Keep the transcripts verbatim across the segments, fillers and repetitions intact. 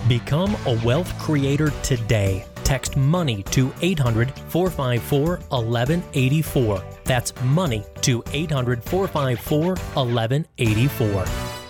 Become a wealth creator today. Text MONEY to eight hundred, four five four, one one eight four. That's MONEY to eight hundred, four five four, one one eight four.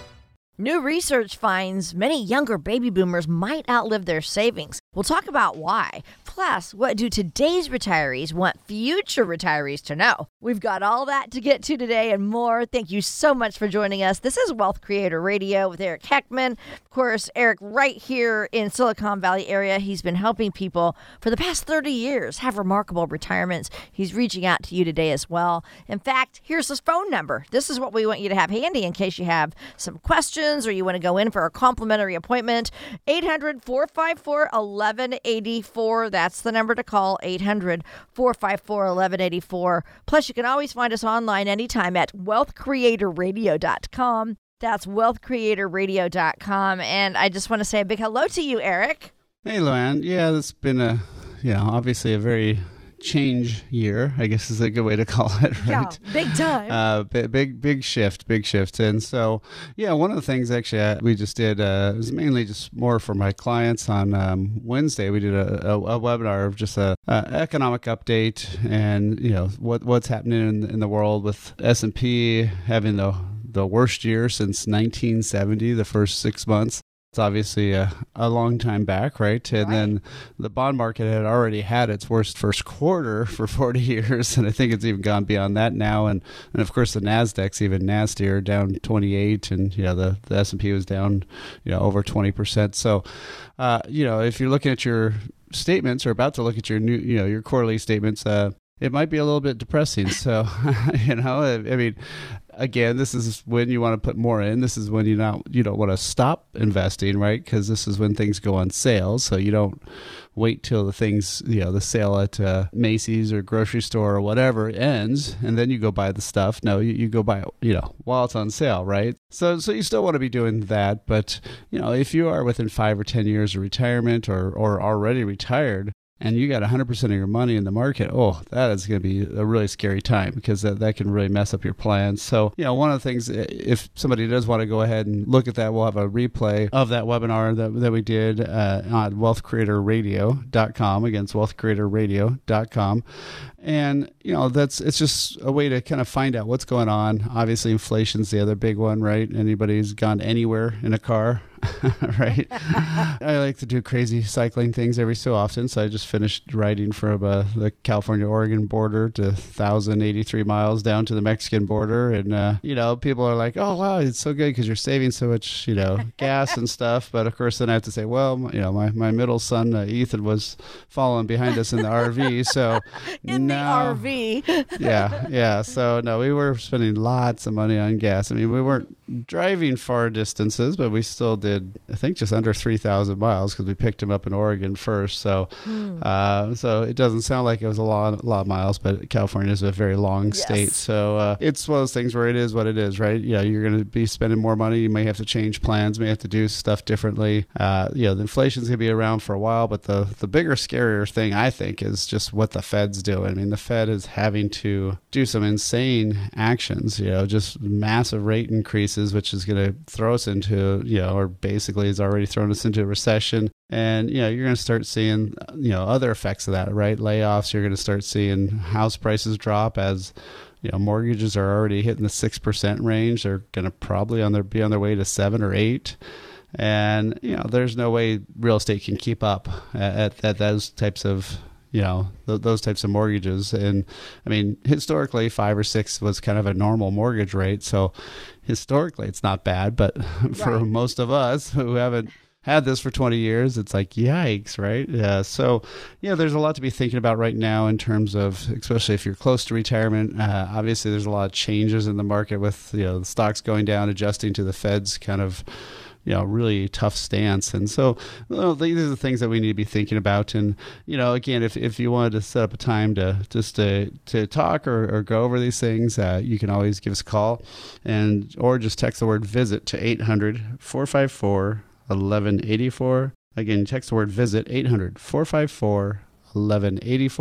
New research finds many younger baby boomers might outlive their savings. We'll talk about why. Plus, what do today's retirees want future retirees to know? We've got all that to get to today and more. Thank you so much for joining us. This is Wealth Creator Radio with Eric Heckman. Of course, Eric right here in Silicon Valley area. He's been helping people for the past thirty years have remarkable retirements. He's reaching out to you today as well. In fact, here's his phone number. This is what we want you to have handy in case you have some questions or you want to go in for a complimentary appointment. eight hundred, four five four, one one eight four. That's the number to call, eight hundred, four five four, one one eight four. Plus, you can always find us online anytime at wealth creator radio dot com. That's wealth creator radio dot com. And I just want to say a big hello to you, Eric. Hey, Luann. Yeah, it's been a, you know, obviously a very change year, I guess is a good way to call it, right? Yeah, big time. Uh, big, big, big shift, big shift. And so, yeah, one of the things actually uh, we just did uh, was mainly just more for my clients on um, Wednesday. We did a, a, a webinar of just a, a economic update and, you know, what what's happening in, in the world with S and P having the the worst year since nineteen seventy, the first six months. It's obviously a, a long time back, right? And right. then the bond market had already had its worst first quarter for forty years, and I think it's even gone beyond that now. And, and of course, the Nasdaq's even nastier, down twenty-eight, and you know the, the S and P was down, you know, over twenty percent. So, uh, you know, if you're looking at your statements or about to look at your new, you know, your quarterly statements, uh, it might be a little bit depressing. So, you know, I, I mean. Again, this is when you want to put more in. This is when you not you don't want to stop investing, right? Because this is when things go on sale. So you don't wait till the things, you know, the sale at uh, Macy's or grocery store or whatever ends, and then you go buy the stuff. No, you, you go buy it, you know, while it's on sale, right? So, so you still want to be doing that. But you know, if you are within five or ten years of retirement, or or already retired, and you got one hundred percent of your money in the market, oh, that is going to be a really scary time, because that, that can really mess up your plans. So, you know, one of the things, if somebody does want to go ahead and look at that, we'll have a replay of that webinar that, that we did uh, on wealth creator radio dot com. Again, it's wealth creator radio dot com. And, you know, that's it's just a way to kind of find out what's going on. Obviously, inflation's the other big one, right? Anybody who's gone anywhere in a car, right? I like to do crazy cycling things every so often. So I just finished riding from uh, the California-Oregon border to one thousand eighty-three miles down to the Mexican border. And, uh, you know, people are like, oh, wow, it's so good because you're saving so much, you know, gas and stuff. But, of course, then I have to say, well, you know, my, my middle son, uh, Ethan, was following behind us in the R V. So in no, the R V. yeah, yeah. So, no, we were spending lots of money on gas. I mean, we weren't driving far distances, but we still did, I think, just under three thousand miles because we picked him up in Oregon first. So, mm. uh, so it doesn't sound like it was a lot, a lot of miles, but California is a very long yes. state. So uh, it's one of those things where it is what it is, right? Yeah, you're going to be spending more money. You may have to change plans, may have to do stuff differently. Uh, you know, the inflation's going to be around for a while, but the, the bigger, scarier thing, I think, is just what the Fed's doing. I mean, the Fed is having to do some insane actions, you know, just massive rate increases, which is going to throw us into, you know, or basically has already thrown us into a recession. And, you know, you're going to start seeing, you know, other effects of that, right? Layoffs, you're going to start seeing house prices drop as, you know, mortgages are already hitting the six percent range. They're going to probably on their, be on their way to seven or eight. And, you know, there's no way real estate can keep up at, at, at those types of, you know, th- those types of mortgages. And I mean, historically, five or six was kind of a normal mortgage rate. So historically, it's not bad. But for right. most of us who haven't had this for twenty years, it's like, yikes, right? Yeah. So, yeah, there's a lot to be thinking about right now in terms of, especially if you're close to retirement. Uh, obviously, there's a lot of changes in the market with, you know, the stocks going down, adjusting to the Fed's kind of, you know, really tough stance. And so, well, these are the things that we need to be thinking about. And, you know, again, if, if you wanted to set up a time to just to, to talk or, or go over these things, uh, you can always give us a call and, or just text the word visit to eight hundred, four five four, eleven eighty-four. Again, text the word visit, eight hundred, four five four, eleven eighty-four.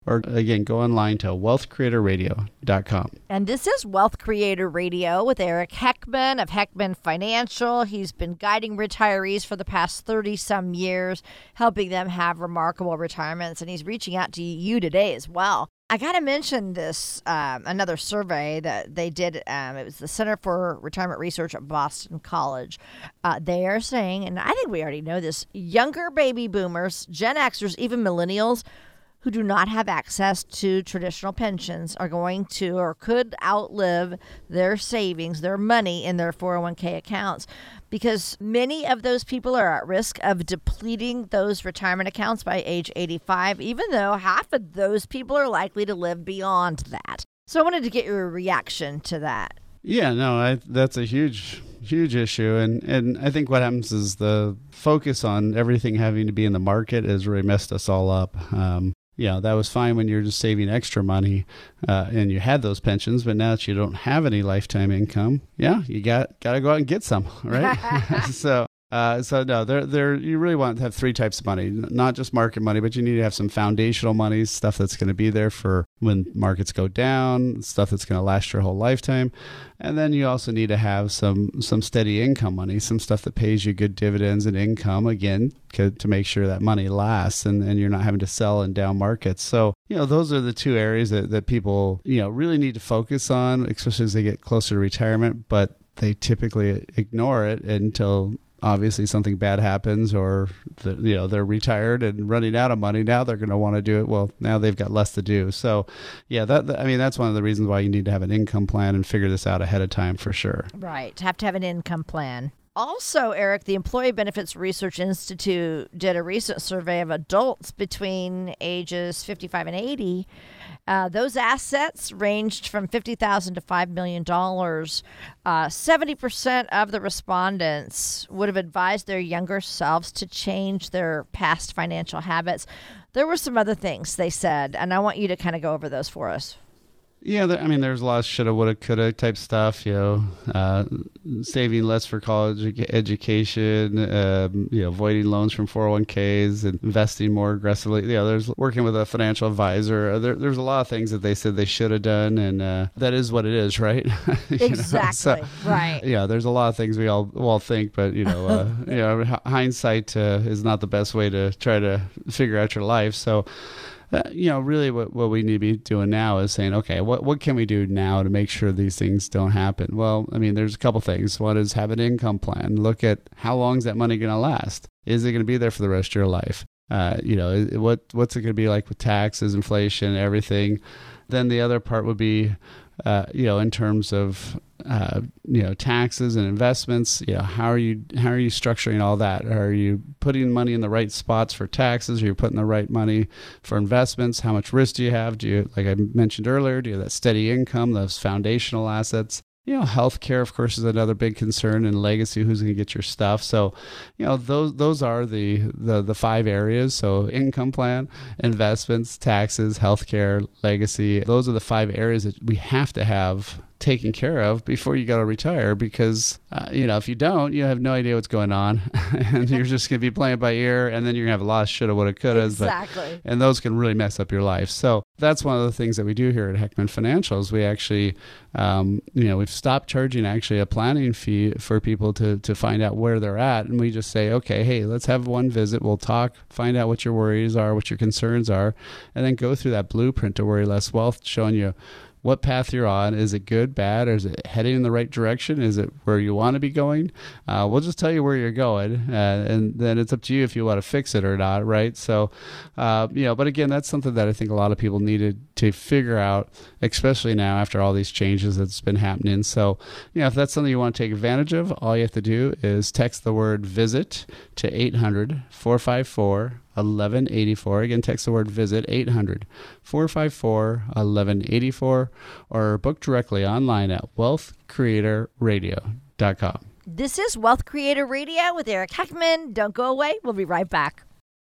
or again, go online to wealth creator radio dot com. And this is Wealth Creator Radio with Eric Heckman of Heckman Financial. He's been guiding retirees for the past thirty-some years, helping them have remarkable retirements, and he's reaching out to you today as well. I got to mention this, um, another survey that they did. Um, it was the Center for Retirement Research at Boston College. Uh, they are saying, and I think we already know this, younger baby boomers, Gen Xers, even millennials, who do not have access to traditional pensions are going to or could outlive their savings, their money in their four oh one k accounts, because many of those people are at risk of depleting those retirement accounts by age eighty-five, even though half of those people are likely to live beyond that. So I wanted to get your reaction to that. Yeah, no, I, that's a huge, huge issue. And, and I think what happens is the focus on everything having to be in the market has really messed us all up. Um, Yeah, that was fine when you're just saving extra money uh, and you had those pensions, but now that you don't have any lifetime income, yeah, you got got to go out and get some, right? so, uh, so no, there, there, you really want to have three types of money, not just market money, but you need to have some foundational money, stuff that's going to be there for when markets go down, stuff that's going to last your whole lifetime. And then you also need to have some some steady income money, some stuff that pays you good dividends and income, again, to, to make sure that money lasts and, and you're not having to sell in down markets. So, you know, those are the two areas that, that people, you know, really need to focus on, especially as they get closer to retirement, but they typically ignore it until obviously something bad happens, or the, you know, they're retired and running out of money. Now they're going to want to do it. Well, now they've got less to do. So yeah, that, I mean, that's one of the reasons why you need to have an income plan and figure this out ahead of time for sure. Right. Have to have an income plan. Also, Eric, the Employee Benefits Research Institute did a recent survey of adults between ages fifty-five and eighty. Uh, those assets ranged from fifty thousand dollars to five million dollars. Uh, seventy percent of the respondents would have advised their younger selves to change their past financial habits. There were some other things they said, and I want you to kind of go over those for us. Yeah, there, I mean, there's a lot of shoulda, woulda, coulda type stuff, you know, uh, saving less for college education, um, you know, avoiding loans from four oh one k's and investing more aggressively. You know, there's working with a financial advisor. There, there's a lot of things that they said they should have done, and uh, that is what it is, right? Exactly, so, right. Yeah, there's a lot of things we all all think, but, you know, uh, you know, hindsight uh, is not the best way to try to figure out your life. So, Uh, you know, really what, what we need to be doing now is saying, okay, what, what can we do now to make sure these things don't happen? Well, I mean, there's a couple things. One is have an income plan. Look at how long is that money going to last? Is it going to be there for the rest of your life? Uh, you know, what what's it going to be like with taxes, inflation, everything? Then the other part would be, uh, you know, in terms of uh, you know, taxes and investments. You know, how are you how are you structuring all that? Are you putting money in the right spots for taxes? Are you putting the right money for investments? How much risk do you have? Do you, like I mentioned earlier, do you have that steady income, those foundational assets? You know, healthcare, of course, is another big concern, and legacy, who's going to get your stuff. So, you know, those those are the, the, the five areas. So income plan, investments, taxes, healthcare, legacy. Those are the five areas that we have to have taken care of before you go to retire, because, uh, you know, if you don't, you have no idea what's going on and you're just going to be playing by ear, and then you're going to have a lot of shoulda, woulda, couldas. Exactly. But, and those can really mess up your life. So that's one of the things that we do here at Heckman Financials. We actually, um, you know, we've stopped charging actually a planning fee for people to, to find out where they're at. And we just say, okay, hey, let's have one visit. We'll talk, find out what your worries are, what your concerns are, and then go through that blueprint to Worry Less Wealth, showing you what path you're on. Is it good, bad, or is it heading in the right direction? Is it where you want to be going? Uh, we'll just tell you where you're going, uh, and then it's up to you if you want to fix it or not, right? So, uh, you know, but again, that's something that I think a lot of people needed to figure out, especially now after all these changes that's been happening. So, you know, if that's something you want to take advantage of, all you have to do is text the word VISIT to eight hundred, four five four, eleven eighty-four. Again, text the word VISIT, eight hundred, four five four, eleven eighty-four, or book directly online at wealth creator radio dot com. This is Wealth Creator Radio with Eric Heckman. Don't go away. We'll be right back.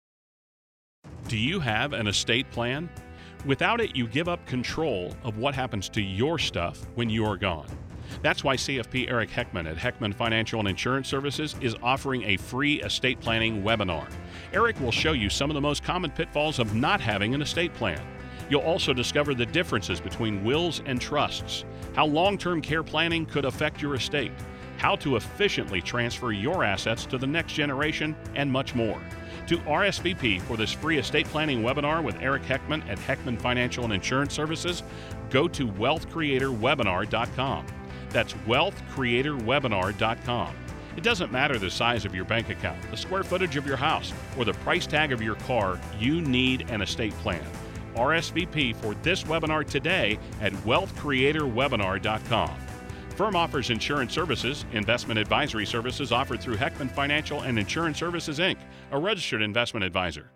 Do you have an estate plan? Without it, you give up control of what happens to your stuff when you are gone. That's why C F P Eric Heckman at Heckman Financial and Insurance Services is offering a free estate planning webinar. Eric will show you some of the most common pitfalls of not having an estate plan. You'll also discover the differences between wills and trusts, how long-term care planning could affect your estate, how to efficiently transfer your assets to the next generation, and much more. To R S V P for this free estate planning webinar with Eric Heckman at Heckman Financial and Insurance Services, go to wealth creator webinar dot com. That's wealth creator webinar dot com. It doesn't matter the size of your bank account, the square footage of your house, or the price tag of your car, you need an estate plan. R S V P for this webinar today at wealth creator webinar dot com. Firm offers insurance services, investment advisory services offered through Heckman Financial and Insurance Services, Incorporated, a registered investment advisor.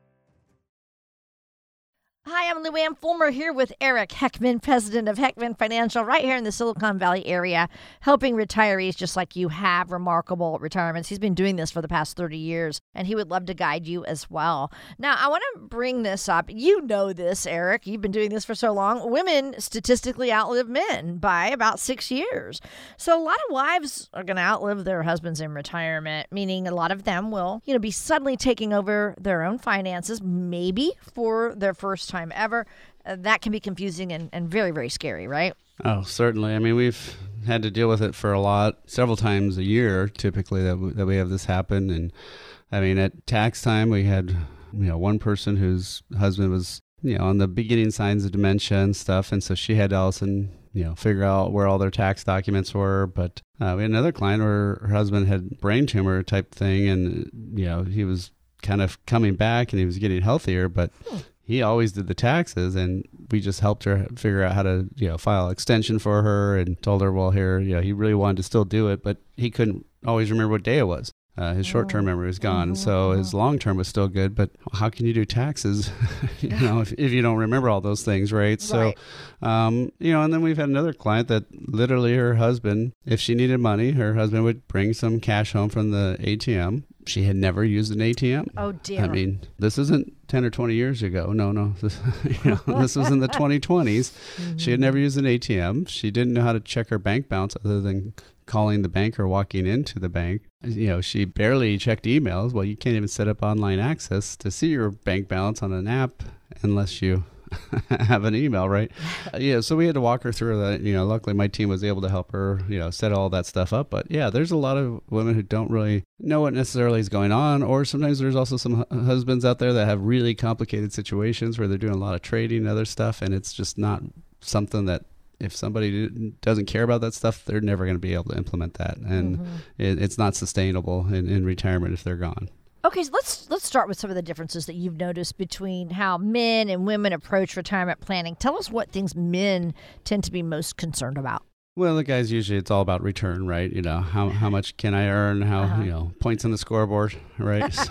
Hi, I'm Luann Fulmer here with Eric Heckman, president of Heckman Financial, right here in the Silicon Valley area, helping retirees just like you have remarkable retirements. He's been doing this for the past thirty years, and he would love to guide you as well. Now, I want to bring this up. You know this, Eric. You've been doing this for so long. Women statistically outlive men by about six years. So a lot of wives are going to outlive their husbands in retirement, meaning a lot of them will, you know, be suddenly taking over their own finances, maybe for their first time ever. Uh, that can be confusing and, and very, very scary, right? Oh, certainly. I mean, we've had to deal with it for a lot, several times a year, typically, that we, that we have this happen. And I mean, at tax time, we had, you know, one person whose husband was, you know, on the beginning signs of dementia and stuff. And so she had to all of a sudden, you know, figure out where all their tax documents were. But uh, we had another client where her husband had brain tumor type thing. And, you know, he was kind of coming back and he was getting healthier, but hmm. he always did the taxes, and we just helped her figure out how to, you know, file extension for her and told her, well, here, you know, he really wanted to still do it, but he couldn't always remember what day it was. Uh, his short-term memory was gone, mm-hmm. so his long-term was still good, but how can you do taxes, you know, if, if you don't remember all those things, right? right? So, um, you know, and then we've had another client that literally her husband, if she needed money, her husband would bring some cash home from the A T M. She had never used an A T M. Oh, dear. I mean, this isn't ten or twenty years ago. No, no. This, you know, this was in the twenty twenties. Mm-hmm. She had never used an A T M. She didn't know how to check her bank balance other than calling the bank or walking into the bank. You know, she barely checked emails. Well, you can't even set up online access to see your bank balance on an app unless you have an email, right? Uh, yeah, so we had to walk her through that. You know, luckily my team was able to help her, you know, set all that stuff up. But yeah, there's a lot of women who don't really know what necessarily is going on. Or sometimes there's also some hu- husbands out there that have really complicated situations where they're doing a lot of trading and other stuff. And it's just not something that, if somebody doesn't care about that stuff, they're never going to be able to implement that. And mm-hmm. it, it's not sustainable in, in retirement if they're gone. Okay, so let's let's start with some of the differences that you've noticed between how men and women approach retirement planning. Tell us what things men tend to be most concerned about. Well, the guys, usually it's all about return, right? You know, how how much can I earn? How, uh-huh. you know, points on the scoreboard, right? So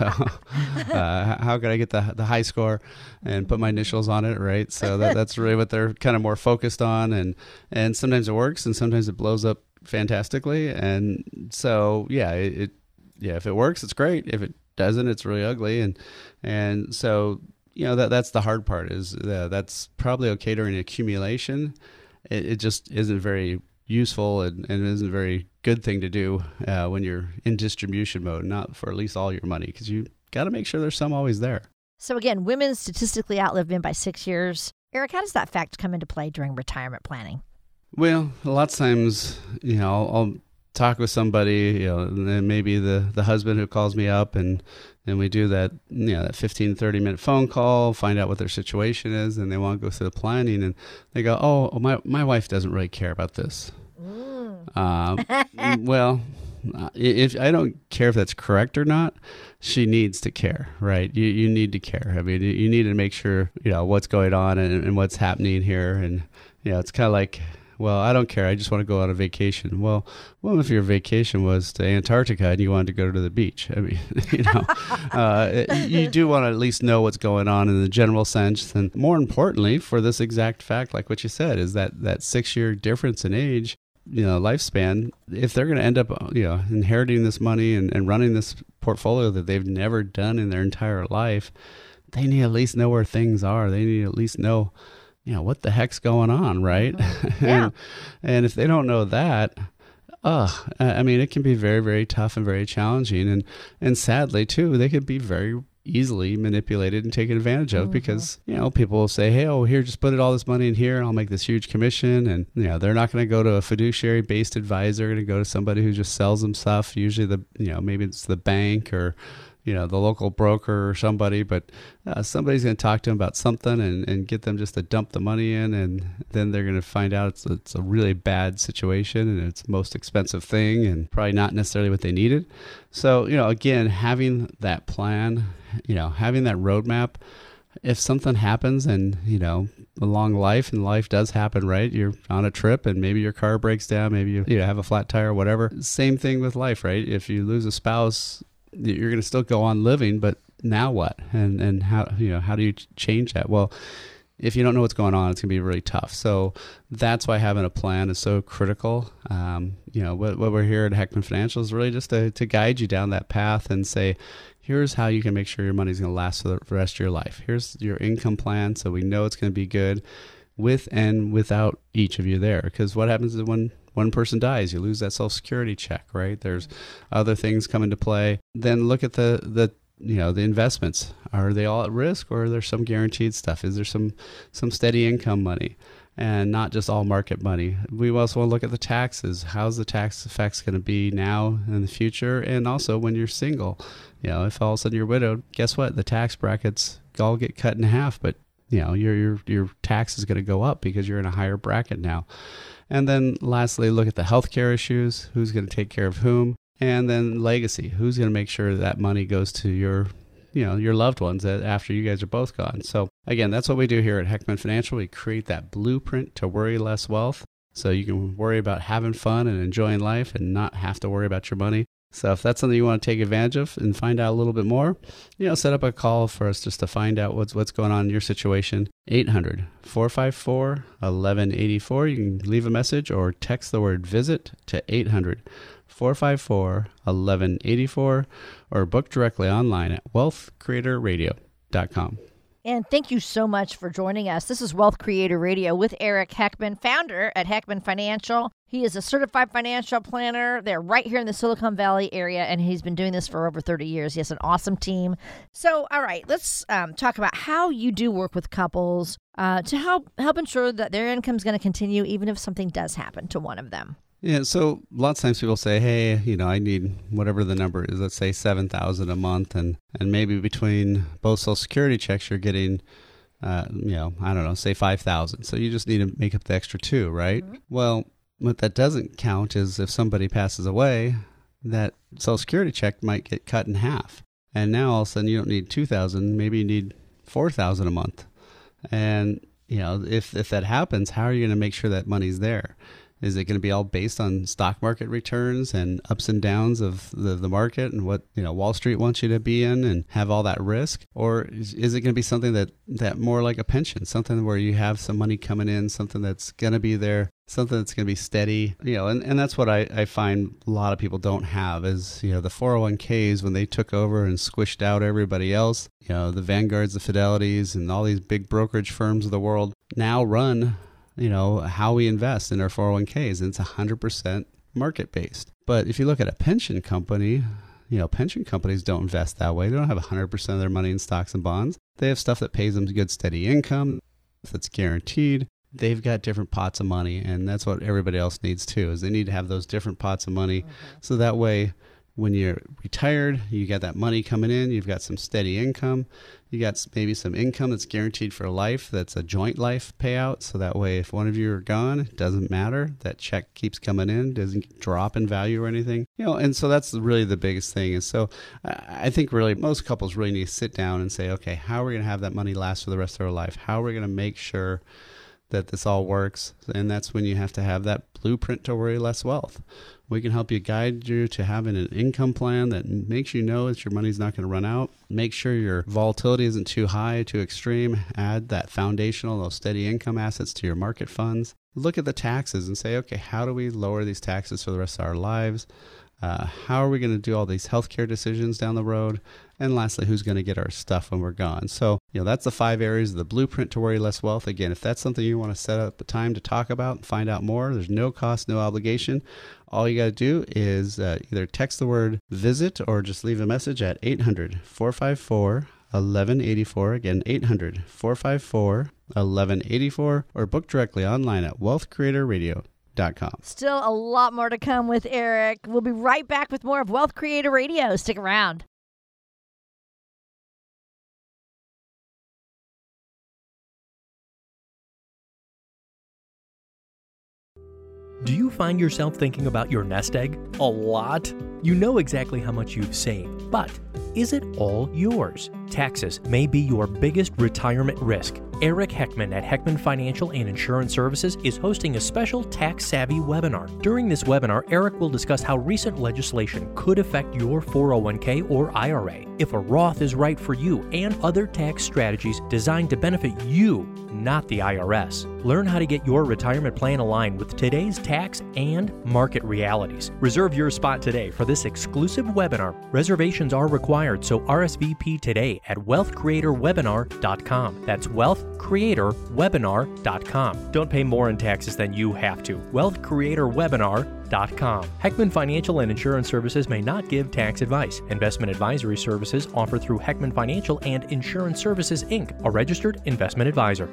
uh, how could I get the the high score and put my initials on it, right? So that, that's really what they're kind of more focused on. And, and sometimes it works and sometimes it blows up fantastically. And so, yeah, it, it yeah, if it works, it's great. If it doesn't, it's really ugly. And and so, you know, that that's the hard part is uh, that's probably okay during accumulation. It, it just isn't very useful and, and isn't a very good thing to do uh, when you're in distribution mode, not for at least all your money, because you got to make sure there's some always there. So again, women statistically outlive men by six years. Eric, how does that fact come into play during retirement planning? Well, a lot of times, you know, I'll, I'll talk with somebody, you know, and then maybe the, the husband who calls me up and, and we do that, you know, that fifteen, thirty minute phone call, find out what their situation is, and they want to go through the planning, and they go, oh, my, my wife doesn't really care about this. Mm. Uh, well, if I don't care if that's correct or not, she needs to care, right? You you need to care. I mean, you need to make sure, you know, what's going on and, and what's happening here. And, you know, it's kind of like, well, I don't care. I just want to go on a vacation. Well, well, if your vacation was to Antarctica and you wanted to go to the beach, I mean, you know, uh, you do want to at least know what's going on in the general sense. And more importantly, for this exact fact, like what you said, is that that six-year difference in age, you know, lifespan, if they're going to end up, you know, inheriting this money and, and running this portfolio that they've never done in their entire life, they need to at least know where things are. They need to at least know, you know, what the heck's going on, right? Yeah. and, and if they don't know that, uh, I mean, it can be very, very tough and very challenging. And, and sadly, too, they could be very easily manipulated and taken advantage of mm-hmm. because, you know, people will say, hey, oh, here, just put it all this money in here and I'll make this huge commission. And, you know, they're not going to go to a fiduciary based advisor. They're going to go to somebody who just sells them stuff. Usually the, you know, maybe it's the bank or, you know, the local broker or somebody, but uh, somebody's going to talk to them about something and, and get them just to dump the money in. And then they're going to find out it's, it's a really bad situation and it's the most expensive thing and probably not necessarily what they needed. So, you know, again, having that plan, you know, having that roadmap, if something happens and, you know, along life and life does happen, right? You're on a trip and maybe your car breaks down, maybe you, you know, have a flat tire or whatever. Same thing with life, right? If you lose a spouse, you're going to still go on living, but now what? And and how, you know, how do you change that? Well, if you don't know what's going on, it's going to be really tough. So that's why having a plan is so critical. Um, you know, what, what we're here at Heckman Financial is really just to, to guide you down that path and say, here's how you can make sure your money's going to last for the rest of your life. Here's your income plan so we know it's going to be good with and without each of you there. Because what happens is when one person dies, you lose that Social Security check, right? There's other things come into play. Then look at the, the you know, the investments. Are they all at risk or are there some guaranteed stuff? Is there some, some steady income money and not just all market money? We also want to look at the taxes. How's the tax effects going to be now and in the future? And also when you're single, you know, if all of a sudden you're widowed, guess what? The tax brackets all get cut in half, but you know, your, your, your tax is going to go up because you're in a higher bracket now. And then lastly, look at the healthcare issues. Who's going to take care of whom? And then legacy. Who's going to make sure that money goes to your, you know, your loved ones after you guys are both gone? So again, that's what we do here at Heckman Financial. We create that blueprint to worry less wealth. So you can worry about having fun and enjoying life and not have to worry about your money. So if that's something you want to take advantage of and find out a little bit more, you know, set up a call for us just to find out what's what's going on in your situation. eight hundred, four five four, one one eight four. You can leave a message or text the word visit to eight hundred, four five four, one one eight four or book directly online at wealth creator radio dot com. And thank you so much for joining us. This is Wealth Creator Radio with Eric Heckman, founder at Heckman Financial. He is a certified financial planner. They're right here in the Silicon Valley area, and he's been doing this for over thirty years. He has an awesome team. So, all right, let's um, talk about how you do work with couples uh, to help help ensure that their income is going to continue even if something does happen to one of them. Yeah, so lots of times people say, hey, you know, I need whatever the number is, let's say seven thousand dollars a month, and, and maybe between both Social Security checks, you're getting, uh, you know, I don't know, say five thousand dollars. So you just need to make up the extra two, right? Mm-hmm. Well, what that doesn't count is if somebody passes away, that Social Security check might get cut in half. And now all of a sudden you don't need two thousand dollars, maybe you need four thousand dollars a month. And, you know, if, if that happens, how are you going to make sure that money's there? Is it going to be all based on stock market returns and ups and downs of the, the market and what, you know, Wall Street wants you to be in and have all that risk? Or is, is it going to be something that, that more like a pension, something where you have some money coming in, something that's going to be there, something that's going to be steady, you know, and, and that's what I, I find a lot of people don't have is, you know, the four oh one k's when they took over and squished out everybody else, you know, the Vanguards, the Fidelities, and all these big brokerage firms of the world now run, you know, how we invest in our four oh one k's, and it's one hundred percent market-based. But if you look at a pension company, you know, pension companies don't invest that way. They don't have one hundred percent of their money in stocks and bonds. They have stuff that pays them good, steady income that's guaranteed. They've got different pots of money, and that's what everybody else needs too, is they need to have those different pots of money. Mm-hmm. So that way, when you're retired, you got that money coming in, you've got some steady income, you got maybe some income that's guaranteed for life, that's a joint life payout, so that way if one of you are gone, it doesn't matter, that check keeps coming in, doesn't drop in value or anything. You know, and so that's really the biggest thing. And so I think really most couples really need to sit down and say, okay, how are we going to have that money last for the rest of our life? How are we going to make sure that this all works? And that's when you have to have that blueprint to worry less wealth. We can help you guide you to having an income plan that makes you know that your money's not going to run out. Make sure your volatility isn't too high, too extreme. Add that foundational, those steady income assets to your market funds. Look at the taxes and say, okay, how do we lower these taxes for the rest of our lives? Uh, how are we going to do all these healthcare decisions down the road? And lastly, who's going to get our stuff when we're gone? So, you know, that's the five areas of the blueprint to worry less wealth. Again, if that's something you want to set up a time to talk about and find out more, there's no cost, no obligation. All you got to do is uh, either text the word visit or just leave a message at eight hundred, four five four, eleven eighty-four. Again, eight hundred, four five four, eleven eighty-four, or book directly online at wealth creator radio dot com. Still a lot more to come with Eric. We'll be right back with more of Wealth Creator Radio. Stick around. Do you find yourself thinking about your nest egg a lot? You know exactly how much you've saved, but is it all yours? Taxes may be your biggest retirement risk. Eric Heckman at Heckman Financial and Insurance Services is hosting a special tax-savvy webinar. During this webinar, Eric will discuss how recent legislation could affect your four oh one k or I R A, if a Roth is right for you, and other tax strategies designed to benefit you, not the I R S. Learn how to get your retirement plan aligned with today's tax and market realities. Reserve your spot today for this exclusive webinar. Reservations are required, so R S V P today at wealth creator webinar dot com. That's wealth creator webinar dot com. Don't pay more in taxes than you have to. wealth creator webinar dot com. Heckman Financial and Insurance Services may not give tax advice. Investment advisory services offered through Heckman Financial and Insurance Services, Incorporated, a registered investment advisor.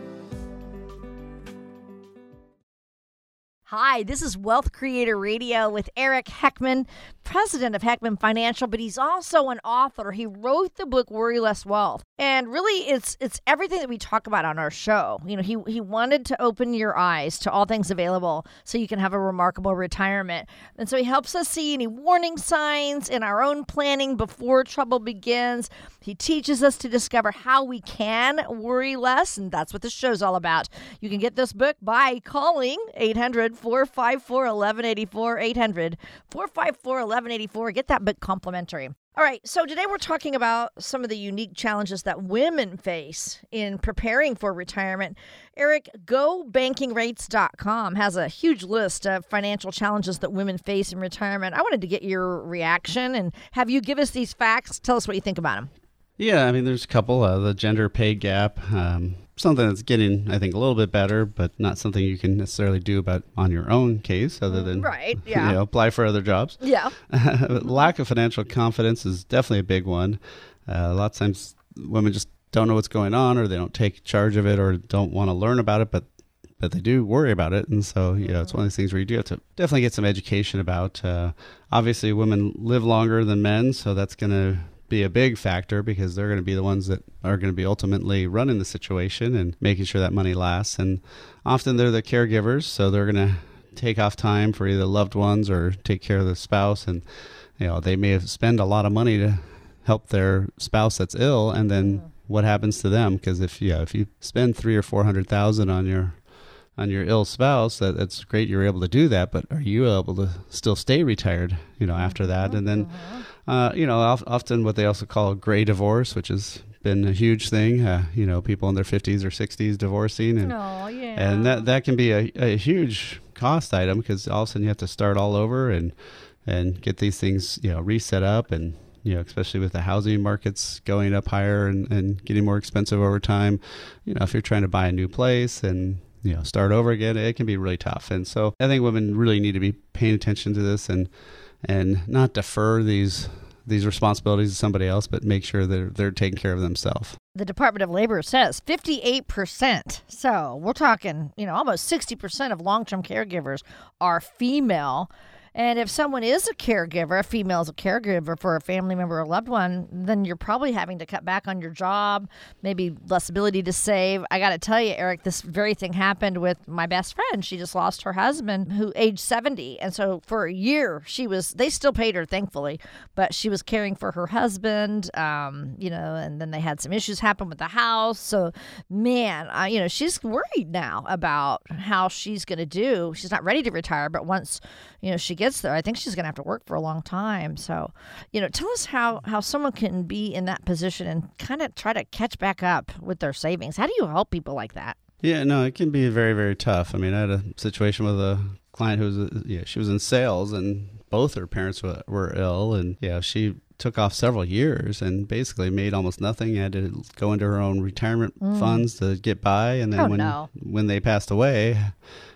Hi, this is Wealth Creator Radio with Eric Heckman, president of Heckman Financial, but he's also an author. He wrote the book Worry Less Wealth. And really, it's it's everything that we talk about on our show. You know, he, he wanted to open your eyes to all things available so you can have a remarkable retirement. And so he helps us see any warning signs in our own planning before trouble begins. He teaches us to discover how we can worry less, and that's what this show's all about. You can get this book by calling eight hundred, four five four, eleven eighty-four, eight hundred, four five four, eleven eighty-four. Get that book complimentary. All right, so today we're talking about some of the unique challenges that women face in preparing for retirement. Eric, go banking rates dot com has a huge list of financial challenges that women face in retirement. I wanted to get your reaction and have you give us these facts. Tell us what you think about them. Yeah, I mean, there's a couple. Uh, the gender pay gap, um, something that's getting, I think, a little bit better, but not something you can necessarily do about on your own case other than right, yeah. you know, apply for other jobs. Yeah. Lack of financial confidence is definitely a big one. Uh, a lot of times women just don't know what's going on, or they don't take charge of it, or don't want to learn about it, but but they do worry about it. And so, you know, it's one of these things where you do have to definitely get some education about. Uh, obviously, women live longer than men, so that's going to be a big factor because they're going to be the ones that are going to be ultimately running the situation and making sure that money lasts. And often they're the caregivers, so they're going to take off time for either loved ones or take care of the spouse. And, you know, they may have spent a lot of money to help their spouse that's ill, and then what happens to them? Because if you know, if you spend three or four hundred thousand on your on your ill spouse, that that's great. You're able to do that, but are you able to still stay retired? You know, after that, and then. Uh, you know, often what they also call gray divorce, which has been a huge thing. Uh, you know, people in their fifties or sixties divorcing, and oh, yeah. and that that can be a, a huge cost item because all of a sudden you have to start all over and and get these things, you know, reset up, and you know, especially with the housing markets going up higher and, and getting more expensive over time. You know, if you're trying to buy a new place and you know start over again, it can be really tough. And so I think women really need to be paying attention to this and. and not defer these these responsibilities to somebody else, but make sure they're, they're taking care of themselves. The Department of Labor says fifty-eight percent. So we're talking, you know, almost sixty percent of long-term caregivers are female. And if someone is a caregiver, a female is a caregiver for a family member or loved one, then you're probably having to cut back on your job, maybe less ability to save. I got to tell you, Eric, this very thing happened with my best friend. She just lost her husband, who aged seventy. And so for a year, she was, they still paid her, thankfully, but she was caring for her husband, um, you know, and then they had some issues happen with the house. So, man, I, you know, she's worried now about how she's going to do. She's not ready to retire, but once, you know, she gets there, I think she's going to have to work for a long time. So, you know, tell us how, how someone can be in that position and kind of try to catch back up with their savings. How do you help people like that? Yeah, no, it can be very, very tough. I mean, I had a situation with a client who was, yeah, she was in sales and both her parents were, were ill, and yeah, she took off several years and basically made almost nothing. Had to go into her own retirement mm. funds to get by. And then oh, when no. when they passed away,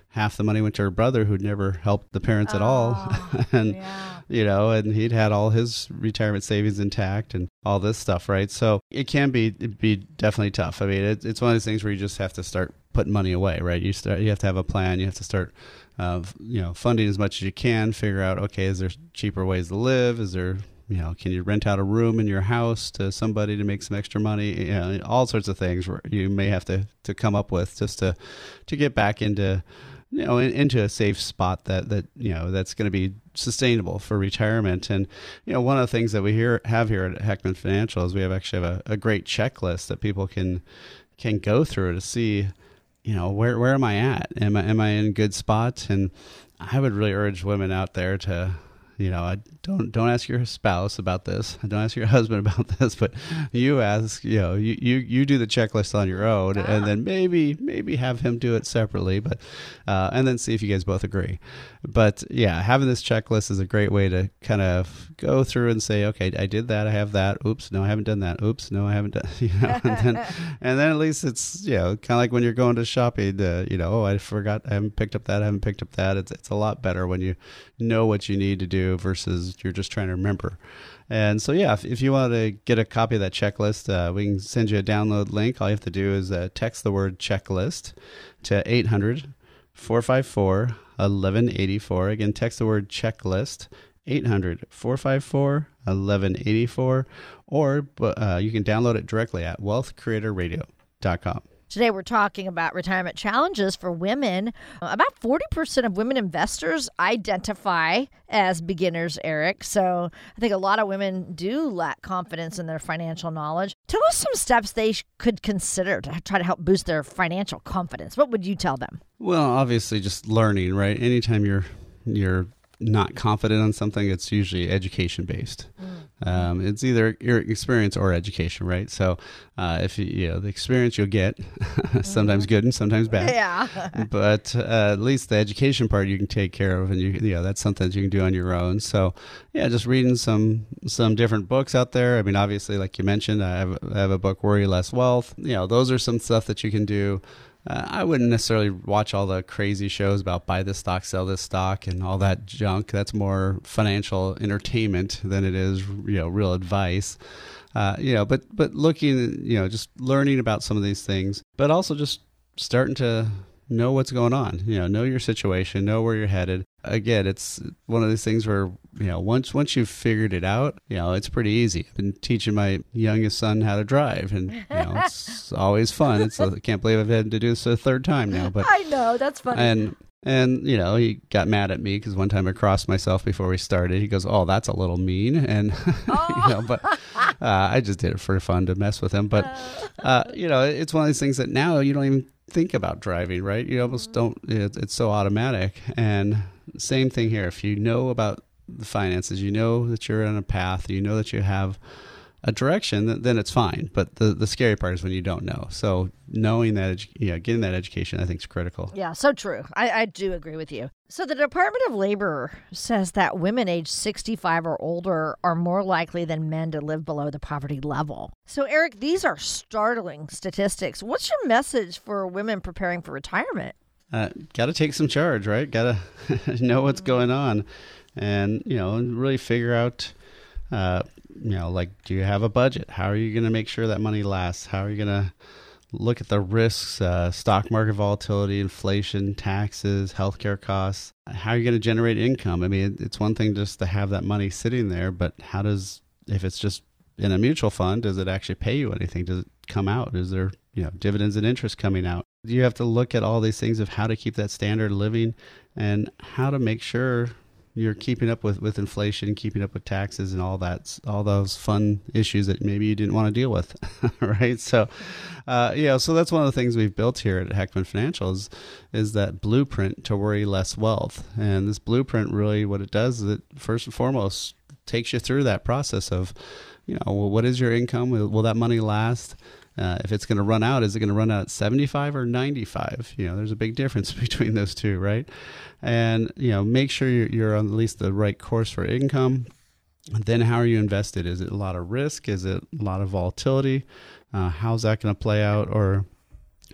half the money went to her brother who'd never helped the parents at Oh, all. and, yeah. you know, and he'd had all his retirement savings intact and all this stuff, right? So it can be be definitely tough. I mean, it, it's one of those things where you just have to start putting money away, right? You start, you have to have a plan. You have to start, uh, you know, funding as much as you can, figure out, okay, is there cheaper ways to live? Is there, you know, can you rent out a room in your house to somebody to make some extra money? You know, all sorts of things where you may have to, to come up with just to, to get back into, you know, in, into a safe spot that, that, you know, that's going to be sustainable for retirement. And, you know, one of the things that we here have here at Heckman Financial is we have actually have a, a great checklist that people can, can go through to see, you know, where, where am I at? Am I, am I in a good spot? And I would really urge women out there to, you know, I don't don't ask your spouse about this. Don't ask your husband about this, but you ask, you know, you, you, you do the checklist on your own, ah. and then maybe maybe have him do it separately, but uh, and then see if you guys both agree. But yeah, having this checklist is a great way to kind of go through and say, okay, I did that, I have that. Oops, no, I haven't done that. Oops, no, I haven't done. You know, and then and then at least it's, you know, kind of like when you're going to shopping. Uh, you know, oh, I forgot, I haven't picked up that, I haven't picked up that. It's it's a lot better when you know what you need to do versus you're just trying to remember. And so, yeah, if, if you want to get a copy of that checklist, uh, we can send you a download link. All you have to do is uh, text the word checklist to eight hundred, four five four, eleven eighty-four. Again, text the word checklist, eight hundred, four five four, eleven eighty-four, or uh, you can download it directly at wealth creator radio dot com. Today, we're talking about retirement challenges for women. About forty percent of women investors identify as beginners, Eric. So I think a lot of women do lack confidence in their financial knowledge. Tell us some steps they sh- could consider to try to help boost their financial confidence. What would you tell them? Well, obviously, just learning, right? Anytime you're you're not confident on something, it's usually education based. Mm. Um, it's either your experience or education, right? So uh, if you, you know, the experience you'll get, sometimes good and sometimes bad. Yeah. But uh, at least the education part you can take care of, and you, you know, that's something that you can do on your own. So yeah, just reading some some different books out there. I mean, obviously, like you mentioned, I have, I have a book, Worry Less Wealth. You know, those are some stuff that you can do. Uh, I wouldn't necessarily watch all the crazy shows about buy this stock, sell this stock, and all that junk. That's more financial entertainment than it is, you know, real advice. Uh, you know, but but looking, you know, just learning about some of these things, but also just starting to know what's going on. You know, know your situation, know where you're headed. Again, it's one of these things where, you know, once once you've figured it out, you know, it's pretty easy. I've been teaching my youngest son how to drive, and, you know, it's always fun. It's I can't believe I've had to do this a third time now. But I know, that's funny. And, and you know, he got mad at me because one time I crossed myself before we started. He goes, oh, that's a little mean. And, oh. you know, but uh, I just did it for fun to mess with him. But, uh, you know, it's one of these things that now you don't even think about driving, right? You almost don't, it, it's so automatic. And same thing here. If you know about the finances, you know that you're on a path, you know that you have a direction, then, then it's fine. But the, the scary part is when you don't know. So knowing that, edu- you know, getting that education, I think is critical. Yeah, so true. I, I do agree with you. So the Department of Labor says that women age sixty-five or older are more likely than men to live below the poverty level. So Eric, these are startling statistics. What's your message for women preparing for retirement? Uh, got to take some charge, right? Got to know what's going on, and, you know, really figure out, uh, you know, like, do you have a budget? How are you going to make sure that money lasts? How are you going to look at the risks, uh, stock market volatility, inflation, taxes, healthcare costs? How are you going to generate income? I mean, it's one thing just to have that money sitting there, but how does, if it's just in a mutual fund, does it actually pay you anything? Does it come out? Is there, you know, dividends and interest coming out? You have to look at all these things of how to keep that standard of living and how to make sure you're keeping up with, with inflation, keeping up with taxes and all that, all those fun issues that maybe you didn't want to deal with, right? So, uh, yeah, so that's one of the things we've built here at Heckman Financial is, is that blueprint to worry less wealth. And this blueprint really, what it does is it first and foremost takes you through that process of, you know, well, what is your income? Will, will that money last? Uh, if it's going to run out, is it going to run out at seventy-five or ninety-five? You know, there's a big difference between those two, right? And, you know, make sure you're, you're on at least the right course for income. And then how are you invested? Is it a lot of risk? Is it a lot of volatility? Uh, how's that going to play out? Or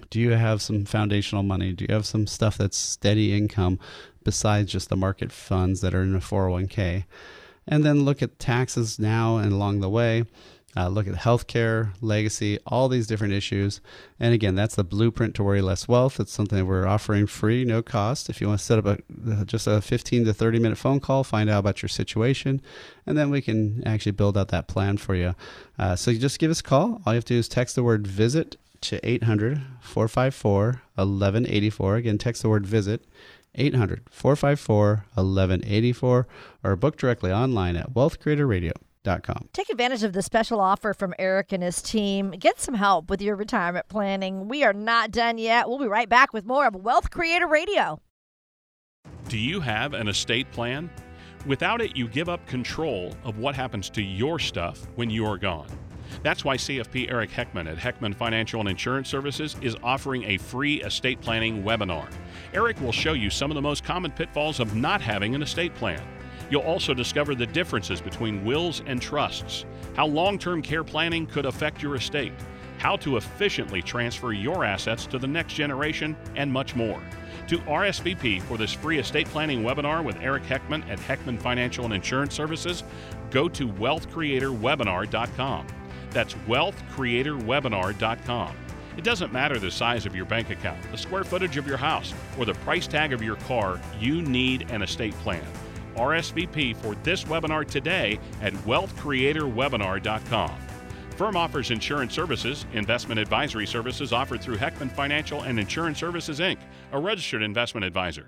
Do you have some foundational money? Do you have some stuff that's steady income besides just the market funds that are in a four oh one k? And then look at taxes now and along the way. Uh, look at healthcare, legacy, all these different issues. And again, that's the blueprint to worry less wealth. It's something that we're offering free, no cost. If you want to set up a just a fifteen to thirty minute phone call, find out about your situation, and then we can actually build out that plan for you. Uh, so you just give us a call. All you have to do is text the word VISIT to eight hundred, four five four, eleven eighty-four. Again, text the word VISIT, eight hundred, four five four, eleven eighty-four, or book directly online at wealth creator radio dot com. Take advantage of the special offer from Eric and his team. Get some help with your retirement planning. We are not done yet. We'll be right back with more of Wealth Creator Radio. Do you have an estate plan? Without it, you give up control of what happens to your stuff when you are gone. That's why C F P Eric Heckman at Heckman Financial and Insurance Services is offering a free estate planning webinar. Eric will show you some of the most common pitfalls of not having an estate plan. You'll also discover the differences between wills and trusts, how long-term care planning could affect your estate, how to efficiently transfer your assets to the next generation, and much more. To R S V P for this free estate planning webinar with Eric Heckman at Heckman Financial and Insurance Services, go to wealth creator webinar dot com. That's wealth creator webinar dot com. It doesn't matter the size of your bank account, the square footage of your house, or the price tag of your car, you need an estate plan. R S V P for this webinar today at wealth creator webinar dot com. Firm offers insurance services, investment advisory services offered through Heckman Financial and Insurance Services, Incorporated, a registered investment advisor.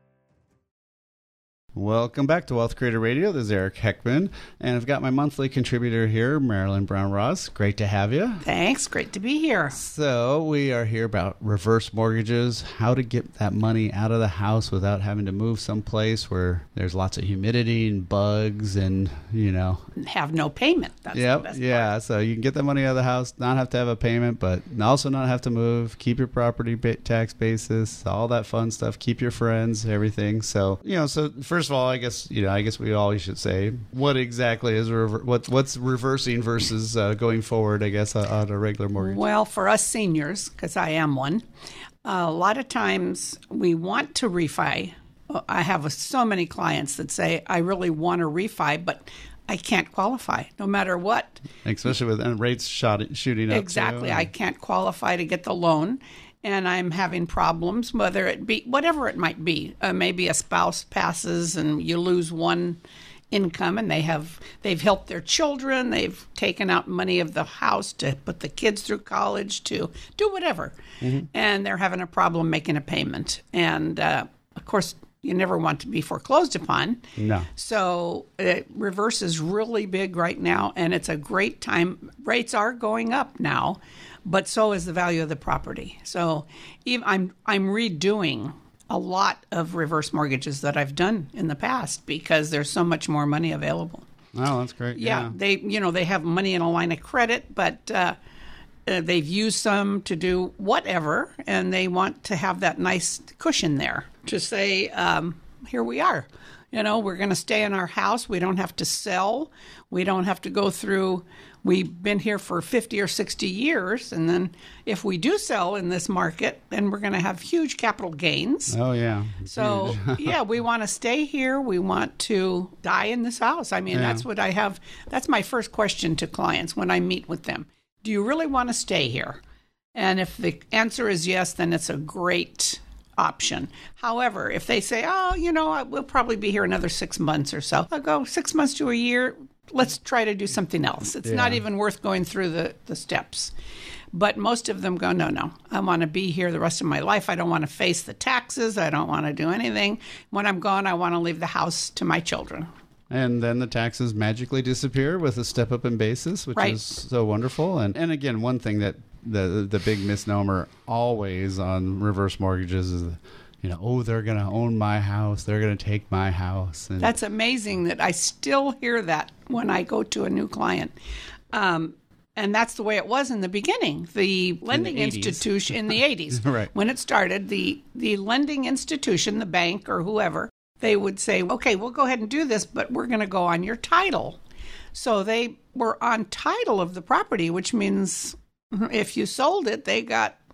Welcome back to Wealth Creator Radio. This is Eric Heckman, and I've got my monthly contributor here, Marilyn Brown-Ross. Great to have you. Thanks. Great to be here. So we are here about reverse mortgages, how to get that money out of the house without having to move someplace where there's lots of humidity and bugs and, you know. Have no payment. That's yep, the best yeah. part. So you can get the money out of the house, not have to have a payment, but also not have to move, keep your property tax basis, all that fun stuff, keep your friends, everything. So, you know, so first First of all, I guess you know. I guess we always should say what exactly is rever- what what's reversing versus uh, going forward. I guess uh, on a regular mortgage. Well, for us seniors, because I am one, uh, a lot of times we want to refi. I have so many clients that say, "I really want to refi, but I can't qualify, no matter what." Especially with and rates shot, shooting up. Exactly, too. I can't qualify to get the loan. And I'm having problems, whether it be whatever it might be. Uh, maybe a spouse passes and you lose one income, and they have they've helped their children. They've taken out money of the house to put the kids through college, to do whatever, mm-hmm. and they're having a problem making a payment. And uh, of course, you never want to be foreclosed upon. No. So uh, reverse is really big right now, and it's a great time. Rates are going up now. But so is the value of the property. So even I'm I'm redoing a lot of reverse mortgages that I've done in the past because there's so much more money available. Oh, that's great. Yeah, yeah they you know they have money in a line of credit, but uh, uh, they've used some to do whatever, and they want to have that nice cushion there to say, um, here we are. You know, we're going to stay in our house. We don't have to sell. We don't have to go through. We've been here for fifty or sixty years, and then if we do sell in this market, then we're going to have huge capital gains. Oh, yeah. So, yeah, we want to stay here. We want to die in this house. I mean, yeah. that's what I have. That's my first question to clients when I meet with them. Do you really want to stay here? And if the answer is yes, then it's a great option. However, if they say, oh, you know, we'll probably be here another six months or so, I'll go six months to a year. Let's try to do something else. It's yeah. not even worth going through the, the steps. But most of them go, no, no, I want to be here the rest of my life. I don't want to face the taxes. I don't want to do anything. When I'm gone, I want to leave the house to my children. And then the taxes magically disappear with a step up in basis, which right. is so wonderful. And and again, one thing that the the big misnomer always on reverse mortgages is, you know, oh, they're going to own my house. They're going to take my house. And that's amazing that I still hear that when I go to a new client. Um, and that's the way it was in the beginning. The lending in the institution in the eighties, right. when it started, the, the lending institution, the bank or whoever, they would say, okay, we'll go ahead and do this, but we're going to go on your title. So they were on title of the property, which means if you sold it, they got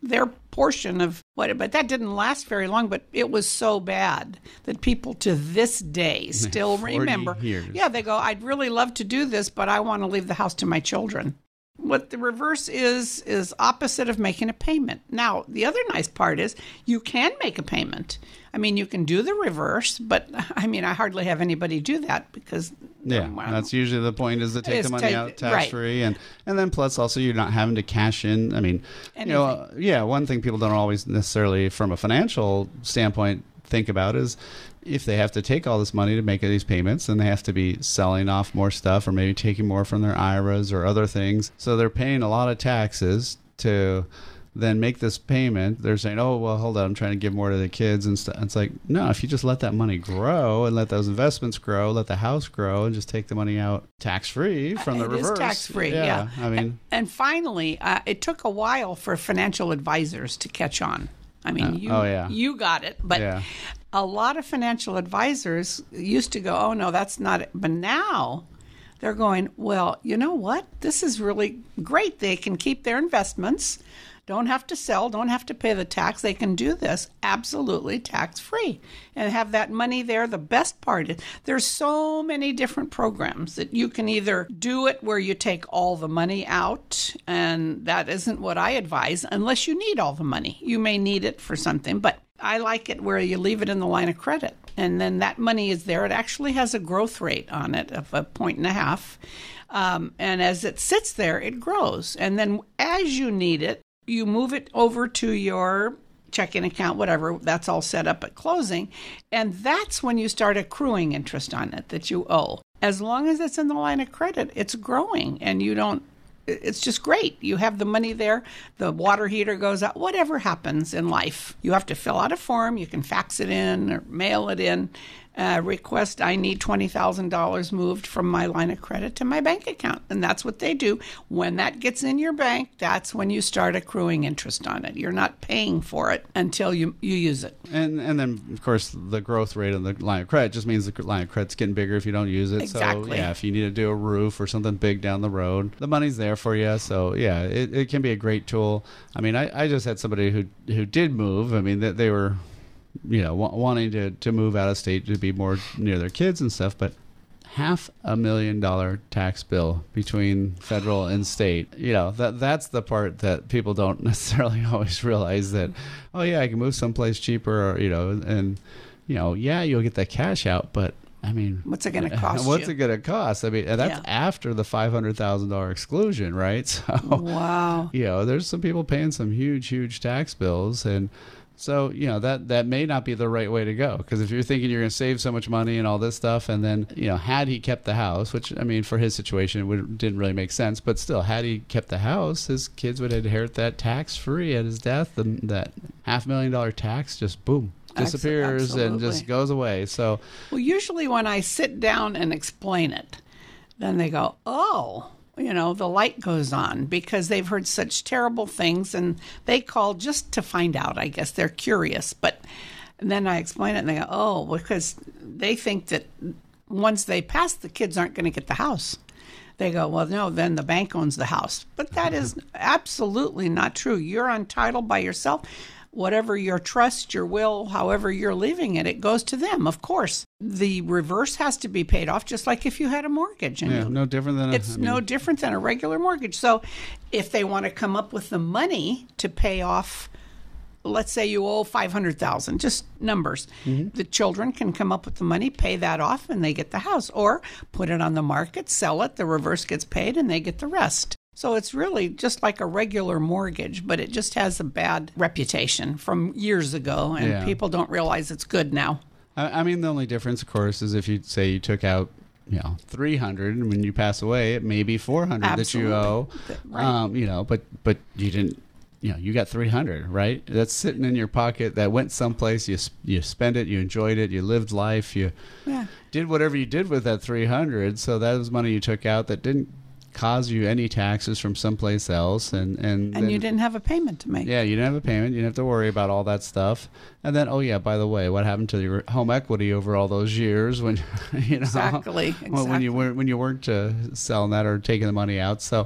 their portion of what, but that didn't last very long, but it was so bad that people to this day still remember. Years. Yeah, they go, I'd really love to do this, but I want to leave the house to my children. What the reverse is, is opposite of making a payment. Now, the other nice part is you can make a payment. I mean, you can do the reverse, but I mean, I hardly have anybody do that because... Yeah, well, that's usually the point, is to take is the money take- out tax-free. Right. And, and then plus also you're not having to cash in. I mean, Anything. you know, uh, yeah, one thing people don't always necessarily from a financial standpoint think about is if they have to take all this money to make these payments, then they have to be selling off more stuff or maybe taking more from their I R As or other things. So they're paying a lot of taxes to then make this payment. They're saying, oh, well, hold on, I'm trying to give more to the kids and stuff. It's like, no, if you just let that money grow and let those investments grow, let the house grow, and just take the money out tax-free from the It reverse. is tax-free, yeah. I mean... And, and finally, uh, it took a while for financial advisors to catch on. I mean, Uh, you, oh, yeah. you got it, but Yeah. a lot of financial advisors used to go, oh, no, that's not it. But now they're going, well, you know what? This is really great. They can keep their investments, don't have to sell, don't have to pay the tax. They can do this absolutely tax-free and have that money there. The best part is there's so many different programs that you can either do it where you take all the money out, and that isn't what I advise unless you need all the money. You may need it for something, but I like it where you leave it in the line of credit, and then that money is there. It actually has a growth rate on it of a point and a half, um, and as it sits there, it grows. And then as you need it, you move it over to your checking account, whatever, that's all set up at closing, and that's when you start accruing interest on it that you owe. As long as it's in the line of credit, it's growing, and you don't, it's just great. You have the money there, the water heater goes out, whatever happens in life. You have to fill out a form, you can fax it in or mail it in, uh, request, I need twenty thousand dollars moved from my line of credit to my bank account. And that's what they do. When that gets in your bank, that's when you start accruing interest on it. You're not paying for it until you, you use it. And and then, of course, the growth rate on the line of credit just means the line of credit's getting bigger if you don't use it. Exactly. So, yeah, if you need to do a roof or something big down the road, the money's there for you. So, yeah, it, it can be a great tool. I mean, I, I just had somebody who who did move. I mean, they, they were, you know, w- wanting to, to move out of state to be more near their kids and stuff, but half a million dollar tax bill between federal and state. You know, that that's the part that people don't necessarily always realize, that, oh yeah, I can move someplace cheaper, or, you know, and, you know, yeah, you'll get that cash out, but I mean, what's it going to cost what's you? it going to cost? I mean, and that's Yeah. after the five hundred thousand dollars exclusion, right? So, Wow. you know, there's some people paying some huge, huge tax bills. And so, you know, that, that may not be the right way to go, because if you're thinking you're going to save so much money and all this stuff, and then, you know, had he kept the house, which, I mean, for his situation, it would, didn't really make sense, but still, had he kept the house, his kids would inherit that tax-free at his death, and that half million dollar tax just, boom, disappears and just Absolutely. goes away. So, Well, usually when I sit down and explain it, then they go, oh, you know, the light goes on, because they've heard such terrible things, and they call just to find out. I guess they're curious. But then I explain it, and they go, oh, because they think that once they pass, the kids aren't going to get the house. They go, well, no, then the bank owns the house. But that is absolutely not true. You're entitled by yourself. Whatever your trust, your will, however you're leaving it, it goes to them, of course. The reverse has to be paid off, just like if you had a mortgage. And yeah, you- no different than a, it's I mean, no different than a regular mortgage. So if they want to come up with the money to pay off, let's say you owe five hundred thousand dollars, just numbers. Mm-hmm. The children can come up with the money, pay that off, and they get the house. Or put it on the market, sell it, the reverse gets paid, and they get the rest. So it's really just like a regular mortgage, but it just has a bad reputation from years ago, and Yeah. people don't realize it's good now. I, I mean, the only difference, of course, is if you say you took out, you know, three hundred, and when you pass away, it may be four hundred that you Absolutely. owe. Th- right. Um, you know, but but you didn't. You know, you got three hundred, right? That's sitting in your pocket. That went someplace. You you spent it. You enjoyed it. You lived life. You Yeah. did whatever you did with that three hundred. So that was money you took out that didn't cause you any taxes from someplace else, and and And then, you didn't have a payment to make. yeah, you didn't have a payment. You didn't have to worry about all that stuff. And then, oh yeah, by the way, what happened to your home equity over all those years when, you know, Exactly, when- when you exactly. weren't when you weren't uh, selling that or taking the money out? So,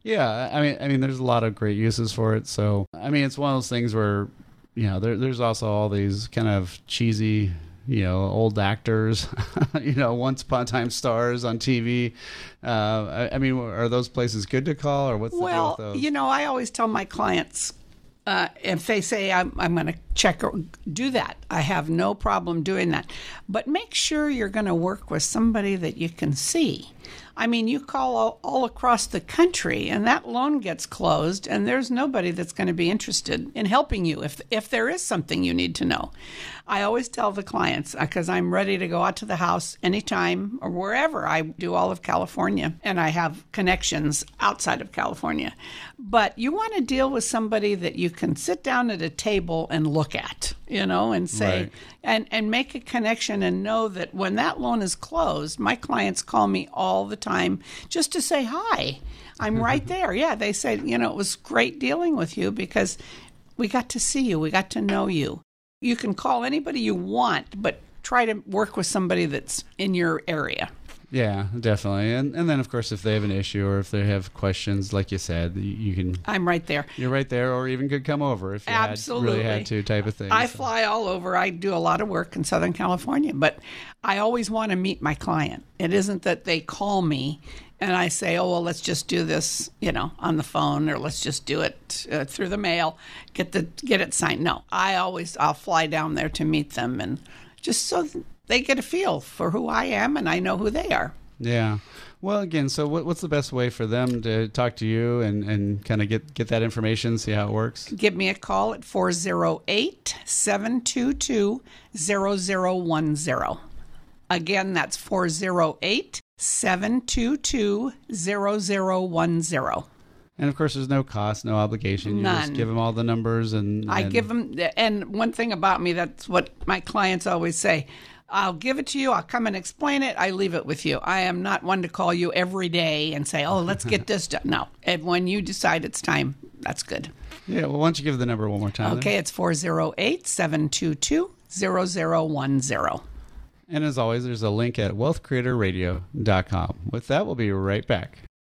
Yeah, I mean, I mean, there's a lot of great uses for it. So, I mean, it's one of those things where, you know, there, there's also all these kind of cheesy, you know, old actors, you know, once upon a time stars on T V. Uh, I, I mean, are those places good to call, or what's the well, deal with those? You know, I always tell my clients, uh, if they say I'm, I'm going to check or do that, I have no problem doing that. But make sure you're going to work with somebody that you can see. I mean, you call all, all across the country and that loan gets closed and there's nobody that's going to be interested in helping you if if there is something you need to know. I always tell the clients, because I'm ready to go out to the house anytime or wherever. I do all of California and I have connections outside of California. But you want to deal with somebody that you can sit down at a table and look at, you know, and say, Right. and, and make a connection and know that when that loan is closed, my clients call me all the time just to say hi. I'm right there. Yeah, they say, you know, it was great dealing with you because we got to see you. We got to know you. You can call anybody you want, but try to work with somebody that's in your area. Yeah, definitely. And and then, of course, if they have an issue or if they have questions, like you said, you, you can... I'm right there. You're right there, or even could come over if you Absolutely. had, really had to type of thing. I so. fly all over. I do a lot of work in Southern California, but I always want to meet my client. It isn't that they call me and I say, oh, well, let's just do this, you know, on the phone, or let's just do it uh, through the mail, get the get it signed. No, I always, I'll fly down there to meet them, and just so they get a feel for who I am and I know who they are. Yeah. Well, again, so what, what's the best way for them to talk to you and, and kind of get, get that information, see how it works? Give me a call at four oh eight, seven two two, zero zero one zero. Again, that's four oh eight, seven two two, zero zero one zero. And, of course, there's no cost, no obligation. You None. just give them all the numbers. and, I and give them, and one thing about me, that's what my clients always say. I'll give it to you. I'll come and explain it. I leave it with you. I am not one to call you every day and say, oh, let's get this done. No. And when you decide it's time, that's good. Yeah, well, why don't you give the number one more time? Okay, it's four oh eight, seven two two, zero zero one zero. And as always, there's a link at wealth creator radio dot com. With that, we'll be right back.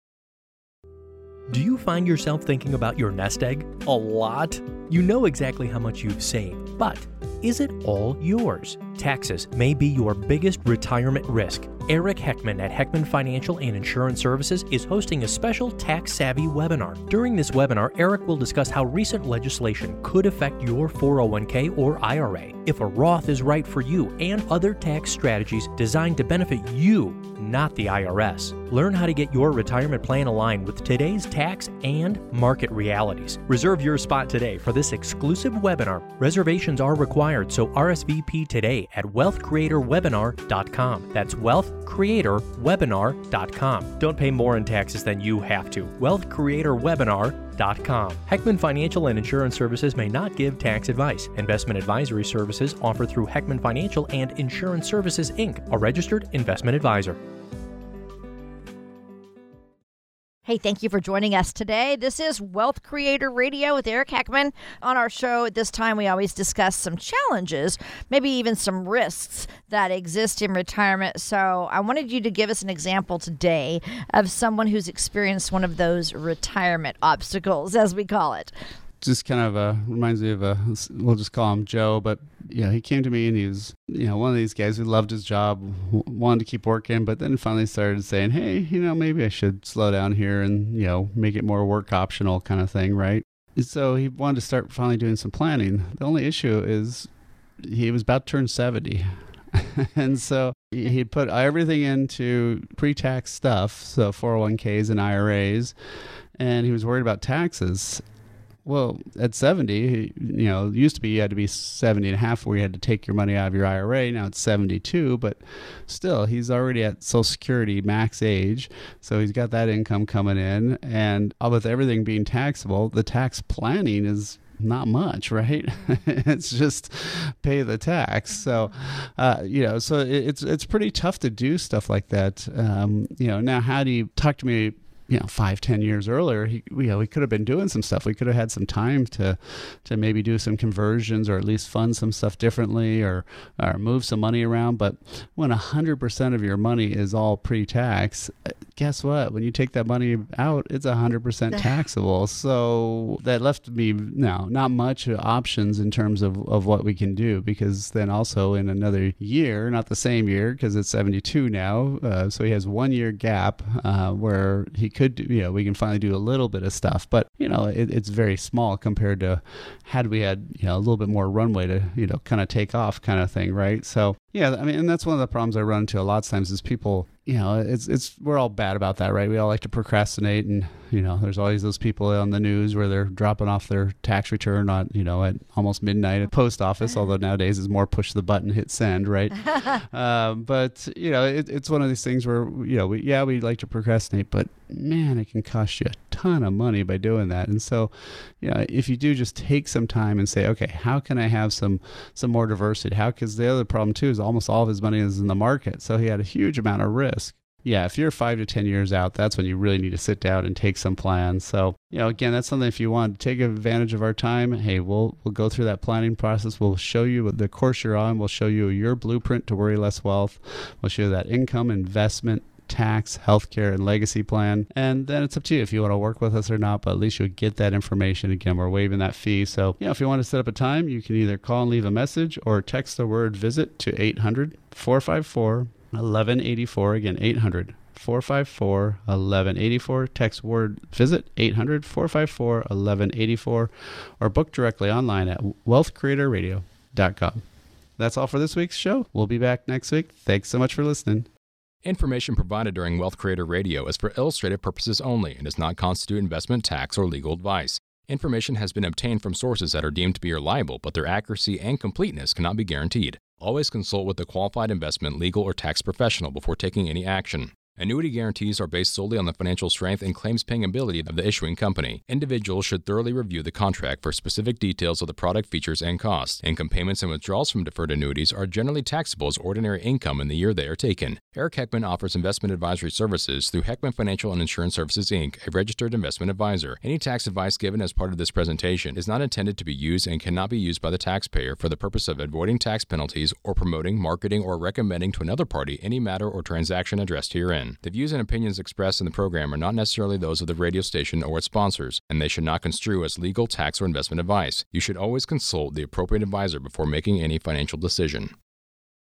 Do you find yourself thinking about your nest egg a lot? You know exactly how much you've saved, but is it all yours? Taxes may be your biggest retirement risk. Eric Heckman at Heckman Financial and Insurance Services is hosting a special tax-savvy webinar. During this webinar, Eric will discuss how recent legislation could affect your four oh one k or I R A, if a Roth is right for you, and other tax strategies designed to benefit you, not the I R S. Learn how to get your retirement plan aligned with today's tax and market realities. Reserve your spot today for this exclusive webinar. Reservations are required, so R S V P today at wealth creator webinar dot com. That's wealth creator webinar dot com. Don't pay more in taxes than you have to. wealth creator webinar dot com. Heckman Financial and Insurance Services may not give tax advice. Investment advisory services offered through Heckman Financial and Insurance Services, Incorporated, a registered investment advisor. Hey, thank you for joining us today. This is Wealth Creator Radio with Eric Heckman. On our show at this time, we always discuss some challenges, maybe even some risks that exist in retirement. So I wanted you to give us an example today of someone who's experienced one of those retirement obstacles, as we call it. Just kind of uh, reminds me of a, we'll just call him Joe, but yeah, he came to me and he was, you know, one of these guys who loved his job, w- wanted to keep working, but then finally started saying, hey, you know, maybe I should slow down here and, you know, make it more work optional kind of thing, right? And so he wanted to start finally doing some planning. The only issue is he was about to turn seventy. And so he'd put everything into pre-tax stuff, so four oh one k's and I R As, and he was worried about taxes. Well, at seventy, you know, it used to be you had to be seventy and a half where you had to take your money out of your I R A. Now it's seventy-two, but still, he's already at Social Security max age. So he's got that income coming in. And with everything being taxable, the tax planning is not much, right? It's just pay the tax. So, uh, you know, so it, it's it's pretty tough to do stuff like that. Um, you know, now how do you talk to me you know, five, ten years earlier, he, you know, we could have been doing some stuff. We could have had some time to, to maybe do some conversions or at least fund some stuff differently or, or move some money around. But when a hundred percent of your money is all pre-tax, guess what? When you take that money out, it's a hundred percent taxable. So that left me now not much options in terms of, of what we can do, because then also in another year, not the same year, because it's seventy-two now. Uh, so he has one year gap uh, where he could do, you know, we can finally do a little bit of stuff, but you know, it, it's very small compared to had we had, you know, a little bit more runway to, you know, kind of take off kind of thing. Right. So yeah, I mean, and that's one of the problems I run into a lot of times is people, you know, it's, it's, we're all bad about that, right? We all like to procrastinate, and, you know, there's always those people on the news where they're dropping off their tax return on, you know, at almost midnight at post office, although nowadays it's more push the button, hit send, right? um, but, you know, it, it's one of these things where, you know, we, yeah, we like to procrastinate, but man, it can cost you a ton of money by doing that. And so, you know, if you do just take some time and say, okay, how can I have some, some more diversity? How, because the other problem too is almost all of his money is in the market. So he had a huge amount of risk. Yeah, if you're five to ten years out, that's when you really need to sit down and take some plans. So, you know, again, that's something if you want to take advantage of our time, hey, we'll we'll go through that planning process. We'll show you the course you're on. We'll show you your blueprint to worry less wealth. We'll show you that income, investment, tax, healthcare, and legacy plan. And then it's up to you if you want to work with us or not, but at least you'll get that information. Again, we're waiving that fee. So, you know, if you want to set up a time, you can either call and leave a message or text the word visit to eight hundred, four five four, eleven eighty-four. Again, eight hundred, four five four, eleven eighty-four. Text word visit eight hundred, four five four, eleven eighty-four, or book directly online at wealth creator radio dot com. That's all for this week's show. We'll be back next week. Thanks so much for listening. Information provided during Wealth Creator Radio is for illustrative purposes only and does not constitute investment, tax, or legal advice. Information has been obtained from sources that are deemed to be reliable, but their accuracy and completeness cannot be guaranteed. Always consult with a qualified investment, legal, or tax professional before taking any action. Annuity guarantees are based solely on the financial strength and claims-paying ability of the issuing company. Individuals should thoroughly review the contract for specific details of the product features and costs. Income payments and withdrawals from deferred annuities are generally taxable as ordinary income in the year they are taken. Eric Heckman offers investment advisory services through Heckman Financial and Insurance Services, Incorporated, a registered investment advisor. Any tax advice given as part of this presentation is not intended to be used and cannot be used by the taxpayer for the purpose of avoiding tax penalties or promoting, marketing, or recommending to another party any matter or transaction addressed herein. The views and opinions expressed in the program are not necessarily those of the radio station or its sponsors, and they should not construe as legal, tax, or investment advice. You should always consult the appropriate advisor before making any financial decision.